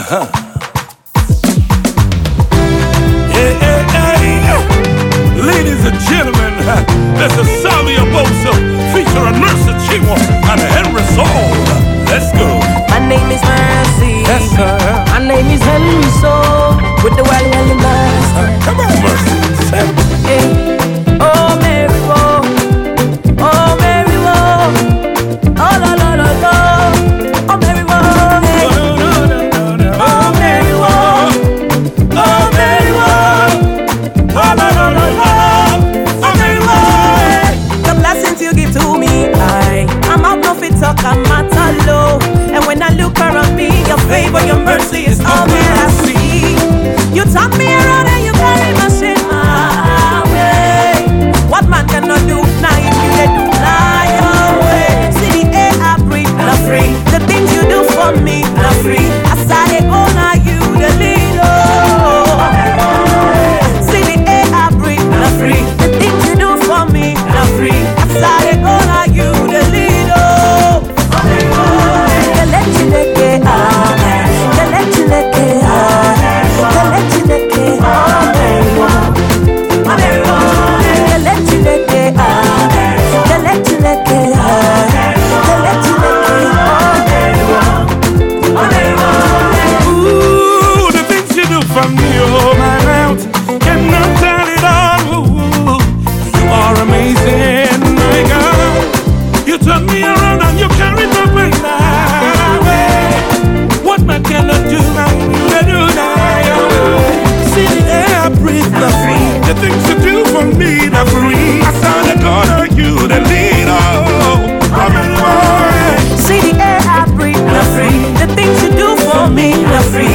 Ladies and gentlemen, this is Sammy Aboso featuring Mercy Chinwo and Henry Soul. Let's go. My name is Mercy. Yes, sir. My name is Henry Soul with the Wally and the Master. Come on, Mercy. Hey. Oh, Mary, whoa. Oh, Mary, whoa. Oh, la, la, la, la. Oh, Mary, whoa. Hey. Oh, Mary, whoa. Oh, Mary, whoa. Oh, la, la, la, la. Oh, Mary, whoa. The blessings you give to me, I'm out no fit talk, I'm at a low. And when I look around me, your favor, your mercy is all that I see. You taught me around and you carry my sin my way. What man cannot do, now if you let do fly away. See the air I breathe, not free. The things you do for me, not free. I started go, now you the leader. See the air I breathe, not free. The things you do for me, not free. I started go, now you the leader. The things you do for me, not free. I saw the God of you, the leader. See the air I breathe, not free. The things you do for me, not free.